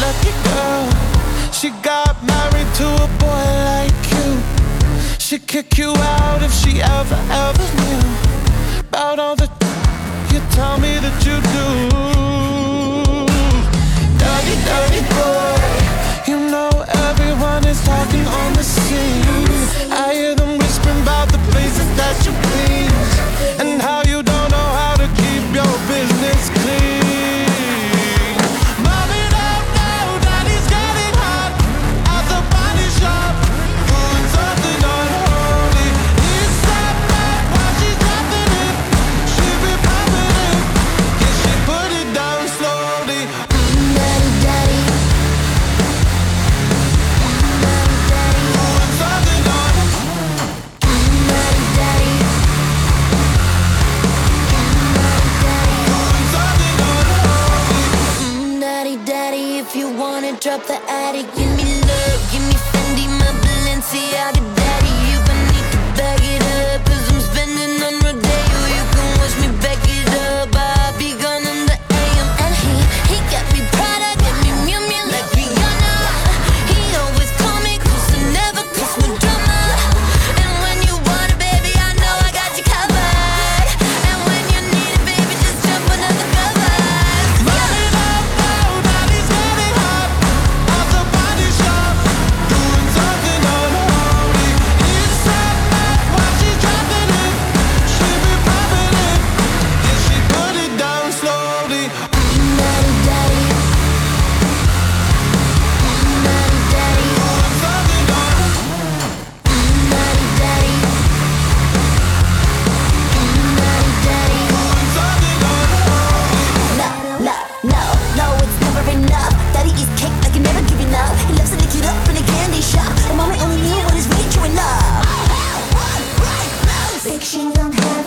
lucky girl. She got married to a boy like you. She'd kick you out if she ever knew about all the you tell me that you do. Dirty, dirty boy. You know everyone is talking on the scene. I hear them whispering about the places that you clean and how you don't know how to keep your business clean. Mom it up now, daddy's getting hot at the body shop, doing something unholy. He's sat back while she's dropping it. She be popping it, yeah, she put it down slowly. Daddy, daddy. Doing something Daddy, daddy. Daddy, daddy, if you wanna drop the attic, give me love, give me Fendi, my Balenciaga, daddy. You gon' need to bag it up, 'cause I'm spending on Rodeo. You can watch me back it up, I'll be gone in the AM. And he got me Prada, got me Miu Miu like Rihanna. He always call me close and never cause no drama. And when you want it, baby, I know I got you covered. And when you need it, baby, just jump under the covers. Mom it up now, daddy's getting hot at the body shop, doing something unholy. He's sat back while she's dropping it. She be popping it, yeah, she put it down slowly. Daddy, daddy. Daddy, daddy. Doing something Daddy, daddy. Daddy, daddy. doing something unholy. No, it's never enough. Daddy eats cake, I can never give enough. He loves to lick it up in a candy shop. And mommy only knew what is really true enough. Fiction don't have